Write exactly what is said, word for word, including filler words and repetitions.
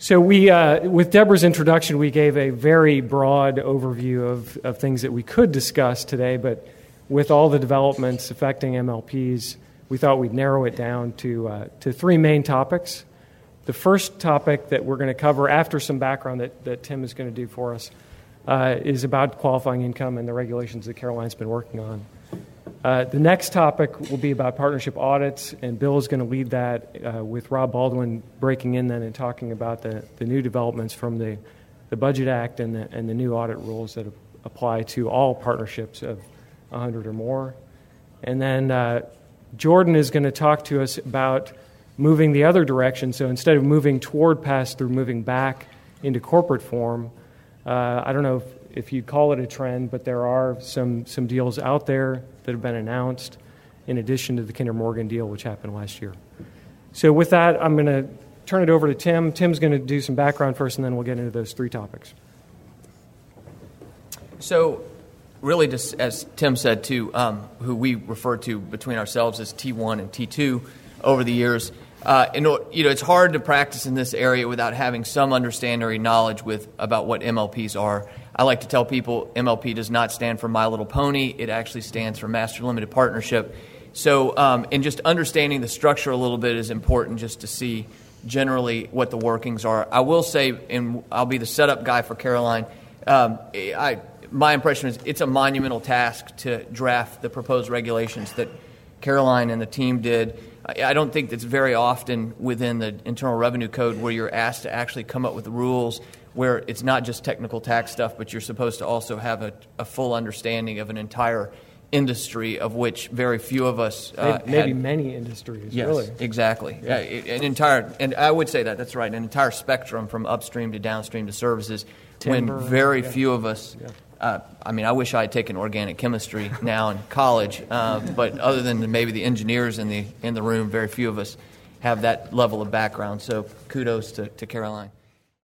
So we, uh, with Deborah's introduction, we gave a very broad overview of, of things that we could discuss today, but with all the developments affecting M L Ps, we thought we'd narrow it down to uh, to three main topics. The first topic that we're going to cover after some background that, that Tim is going to do for us uh, is about qualifying income and the regulations that Caroline's been working on. Uh, the next topic will be about partnership audits, and Bill is going to lead that uh, with Rob Baldwin breaking in then and talking about the, the new developments from the, the Budget Act and the, and the new audit rules that apply to all partnerships of one hundred or more. And then uh, Jordan is going to talk to us about moving the other direction. So instead of moving toward pass-through, moving back into corporate form. Uh, I don't know if, if you'd call it a trend, but there are some, some deals out there that have been announced in addition to the Kinder Morgan deal, which happened last year. So with that, I'm going to turn it over to Tim. Tim's going to do some background first, and then we'll get into those three topics. So really, just as Tim said, too, um, who we refer to between ourselves as T one and T two over the years, uh, and, you know, it's hard to practice in this area without having some understanding or knowledge with about what M L Ps are. I like to tell people M L P does not stand for My Little Pony. It actually stands for Master Limited Partnership. So, um, and just understanding the structure a little bit is important just to see generally what the workings are. I will say, and I'll be the setup guy for Caroline, um, I, my impression is it's a monumental task to draft the proposed regulations that Caroline and the team did. I don't think that's very often within the Internal Revenue Code where you're asked to actually come up with the rules where it's not just technical tax stuff, but you're supposed to also have a, a full understanding of an entire industry of which very few of us uh, maybe, maybe had. many industries. Yes, really. exactly. Yeah. Uh, an entire, and I would say that that's right, an entire spectrum from upstream to downstream to services. Timber, when very yeah. few of us. Yeah. Uh, I mean, I wish I had taken organic chemistry now in college, uh, but other than maybe the engineers in the in the room, very few of us have that level of background. So kudos to, to Caroline.